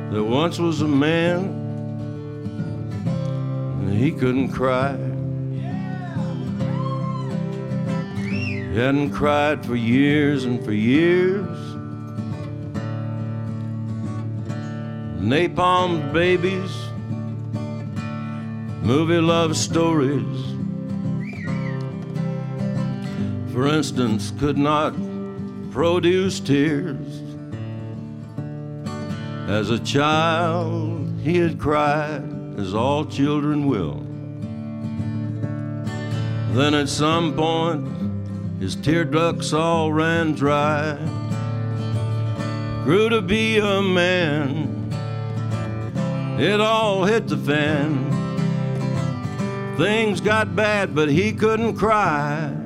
There once was a man, and he couldn't cry. He hadn't cried for years and for years. Napalm babies, movie love stories, for instance, could not produce tears. As a child, he had cried, as all children will. Then at some point, his tear ducts all ran dry. Grew to be a man. It all hit the fan. Things got bad, but he couldn't cry.